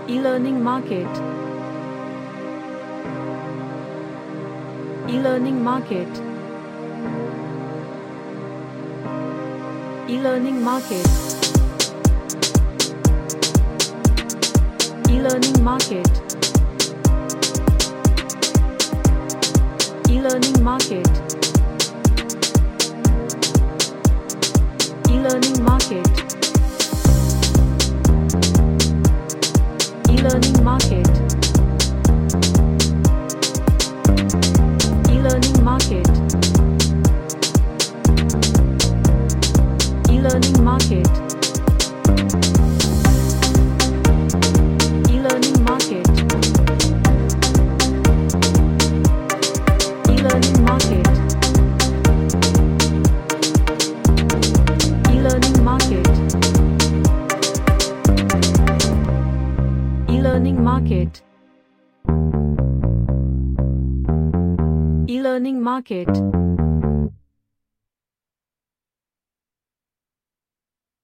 E-learning market. E-learning market. E-learning market. E-learning market. E-learning market. E-learning market. E-learning market. E-learning market. E-learning market. E-learning market. E-learning market. E-learning market. E-learning market. E-learning market.